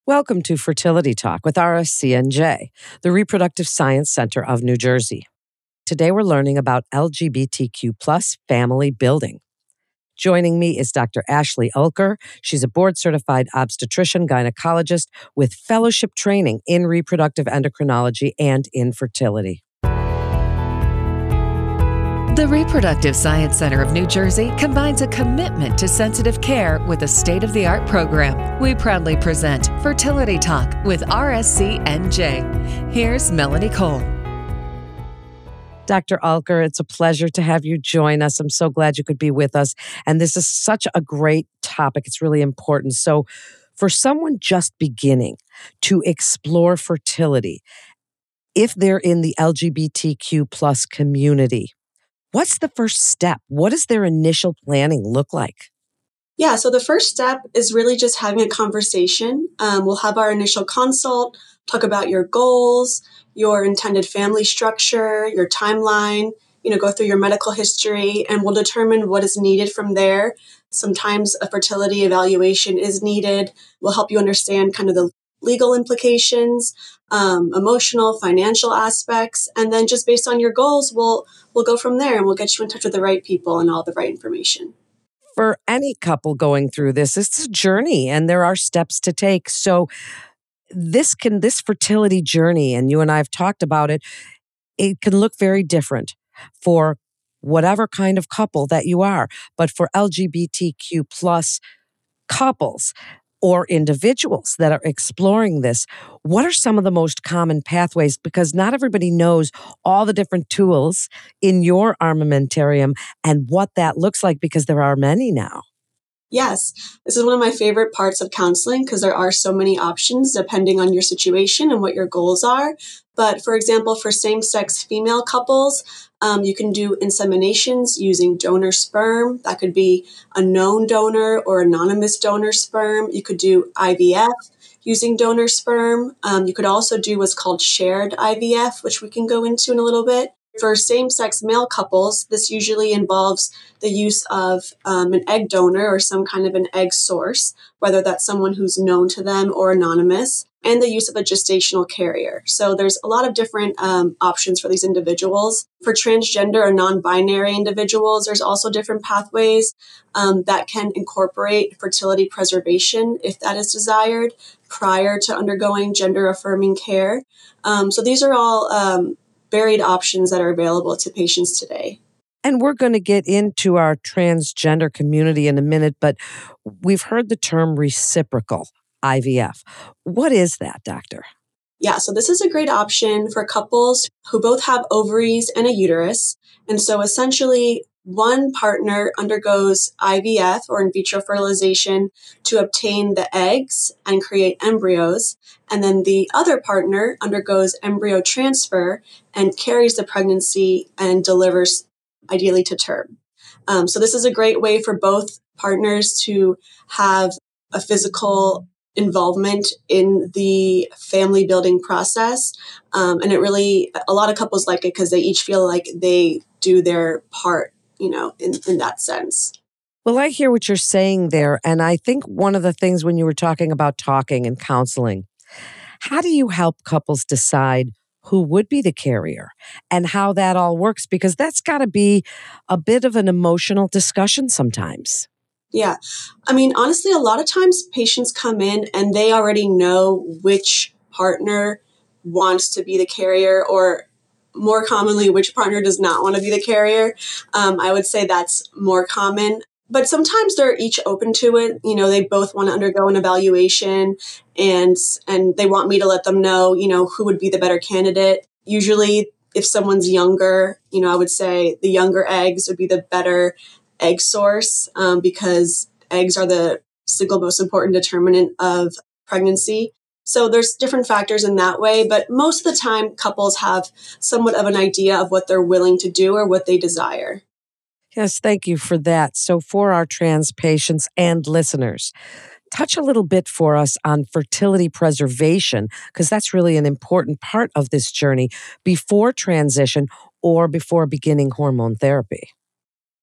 Welcome to Fertility Talk with RSCNJ, the Reproductive Science Center of New Jersey. Today we're learning about LGBTQ plus family building. Joining me is Dr. Ashley Ulker. She's a board-certified obstetrician gynecologist with fellowship training in reproductive endocrinology and infertility. The Reproductive Science Center of New Jersey combines a commitment to sensitive care with a state-of-the-art program. We proudly present Fertility Talk with RSCNJ. Here's Melanie Cole. Dr. Ulker, it's a pleasure to have you join us. I'm so glad you could be with us. And this is such a great topic. It's really important. So for someone just beginning to explore fertility, if they're in the LGBTQ plus community, what's the first step? What does their initial planning look like? Yeah, so the first step is really just having a conversation. We'll have our initial consult, talk about your goals, your intended family structure, your timeline, go through your medical history, and we'll determine what is needed from there. Sometimes a fertility evaluation is needed. We'll help you understand kind of the legal implications, emotional, financial aspects, and then just based on your goals, we'll go from there and we'll get you in touch with the right people and all the right information. For any couple going through this, it's a journey and there are steps to take. So this fertility journey, and you and I have talked about it, it can look very different for whatever kind of couple that you are. But for LGBTQ plus couples or individuals that are exploring this, what are some of the most common pathways? Because not everybody knows all the different tools in your armamentarium and what that looks like, because there are many now. Yes, this is one of my favorite parts of counseling because there are so many options depending on your situation and what your goals are. But for example, for same-sex female couples, you can do inseminations using donor sperm. That could be a known donor or anonymous donor sperm. You could do IVF using donor sperm. You could also do what's called shared IVF, which we can go into in a little bit. For same-sex male couples, this usually involves the use of an egg donor or some kind of an egg source, whether that's someone who's known to them or anonymous, and the use of a gestational carrier. So there's a lot of different options for these individuals. For transgender or non-binary individuals, there's also different pathways that can incorporate fertility preservation if that is desired prior to undergoing gender-affirming care. So these are all varied options that are available to patients today. And we're going to get into our transgender community in a minute, but we've heard the term reciprocal IVF. What is that, doctor? Yeah, so this is a great option for couples who both have ovaries and a uterus. And so essentially, one partner undergoes IVF or in vitro fertilization to obtain the eggs and create embryos. And then the other partner undergoes embryo transfer and carries the pregnancy and delivers ideally to term. So this is a great way for both partners to have a physical involvement in the family building process. And it really, a lot of couples like it because they each feel like they do their part, in that sense. Well, I hear what you're saying there. And I think one of the things when you were talking about talking and counseling, how do you help couples decide who would be the carrier and how that all works? Because that's got to be a bit of an emotional discussion sometimes. Yeah. I mean, honestly, a lot of times patients come in and they already know which partner wants to be the carrier, or more commonly, which partner does not want to be the carrier. I would say that's more common. But sometimes they're each open to it. They both want to undergo an evaluation and they want me to let them know, who would be the better candidate. Usually, if someone's younger, I would say the younger eggs would be the better egg source because eggs are the single most important determinant of pregnancy. So there's different factors in that way, but most of the time couples have somewhat of an idea of what they're willing to do or what they desire. Yes, thank you for that. So for our trans patients and listeners, touch a little bit for us on fertility preservation, because that's really an important part of this journey before transition or before beginning hormone therapy.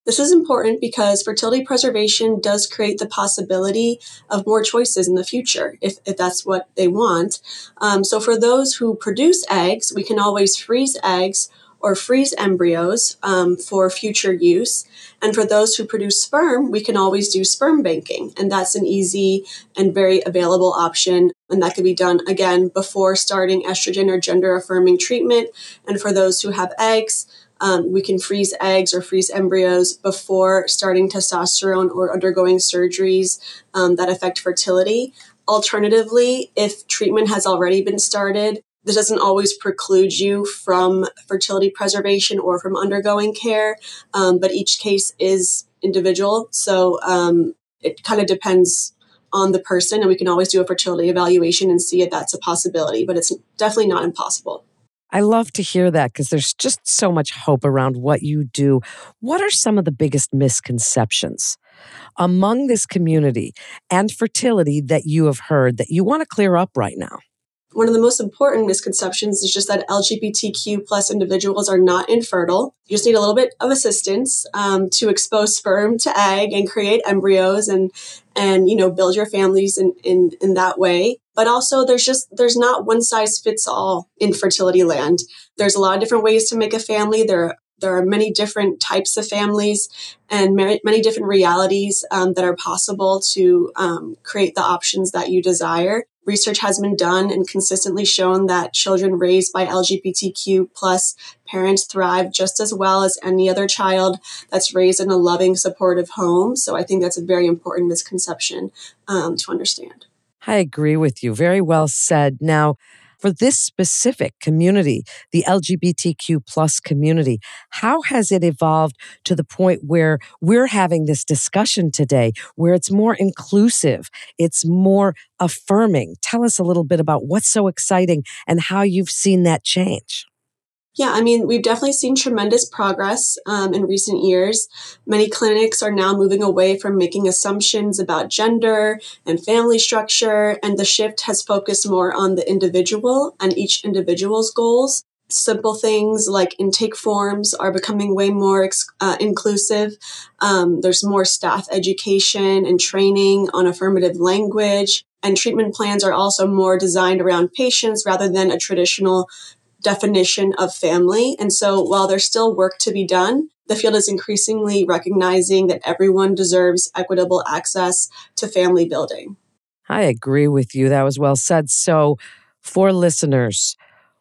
This is important because fertility preservation does create the possibility of more choices in the future if that's what they want. So for those who produce eggs, we can always freeze eggs or freeze embryos for future use. And for those who produce sperm, we can always do sperm banking. And that's an easy and very available option. And that could be done, again, before starting estrogen or gender-affirming treatment. And for those who have eggs, we can freeze eggs or freeze embryos before starting testosterone or undergoing surgeries that affect fertility. Alternatively, if treatment has already been started, this doesn't always preclude you from fertility preservation or from undergoing care, but each case is individual. So it kind of depends on the person, and we can always do a fertility evaluation and see if that's a possibility, but it's definitely not impossible. I love to hear that because there's just so much hope around what you do. What are some of the biggest misconceptions among this community and fertility that you have heard that you want to clear up right now? One of the most important misconceptions is just that LGBTQ plus individuals are not infertile. You just need a little bit of assistance to expose sperm to egg and create embryos and build your families in that way. But also there's not one size fits all in fertility land. There's a lot of different ways to make a family. There are many different types of families and many different realities that are possible to create the options that you desire. Research has been done and consistently shown that children raised by LGBTQ plus parents thrive just as well as any other child that's raised in a loving, supportive home. So I think that's a very important misconception to understand. I agree with you. Very well said. Now, for this specific community, the LGBTQ plus community, how has it evolved to the point where we're having this discussion today, where it's more inclusive, it's more affirming? Tell us a little bit about what's so exciting and how you've seen that change. Yeah, we've definitely seen tremendous progress in recent years. Many clinics are now moving away from making assumptions about gender and family structure, and the shift has focused more on the individual and each individual's goals. Simple things like intake forms are becoming way more inclusive. There's more staff education and training on affirmative language, and treatment plans are also more designed around patients rather than a traditional definition of family. And so while there's still work to be done, the field is increasingly recognizing that everyone deserves equitable access to family building. I agree with you. That was well said. So for listeners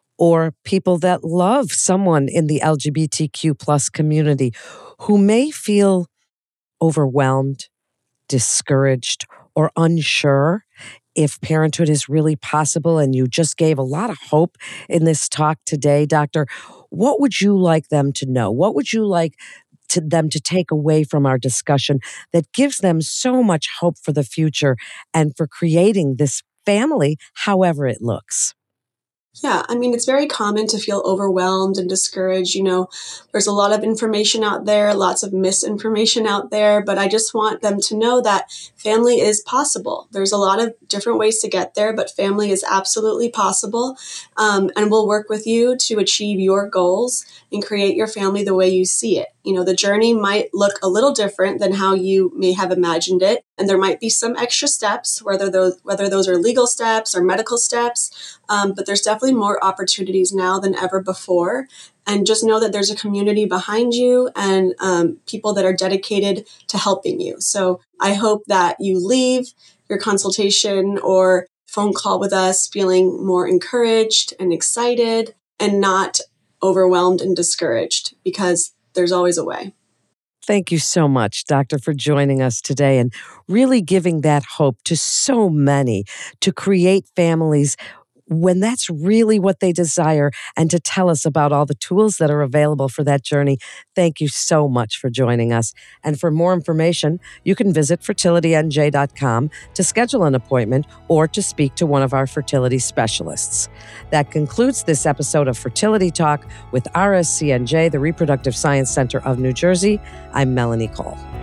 or people that love someone in the LGBTQ plus community who may feel overwhelmed, discouraged, or unsure if parenthood is really possible, and you just gave a lot of hope in this talk today, Doctor, what would you like them to know? What would you like them to take away from our discussion that gives them so much hope for the future and for creating this family, however it looks? Yeah, it's very common to feel overwhelmed and discouraged. There's a lot of information out there, lots of misinformation out there, but I just want them to know that family is possible. There's a lot of different ways to get there, but family is absolutely possible. And we'll work with you to achieve your goals and create your family the way you see it. The journey might look a little different than how you may have imagined it. And there might be some extra steps, whether those are legal steps or medical steps. But there's definitely more opportunities now than ever before. And just know that there's a community behind you and people that are dedicated to helping you. So I hope that you leave your consultation or phone call with us feeling more encouraged and excited and not overwhelmed and discouraged, because there's always a way. Thank you so much, Doctor, for joining us today and really giving that hope to so many to create families when that's really what they desire, and to tell us about all the tools that are available for that journey. Thank you so much for joining us. And for more information, you can visit fertilitynj.com to schedule an appointment or to speak to one of our fertility specialists. That concludes this episode of Fertility Talk with RSCNJ, the Reproductive Science Center of New Jersey. I'm Melanie Cole.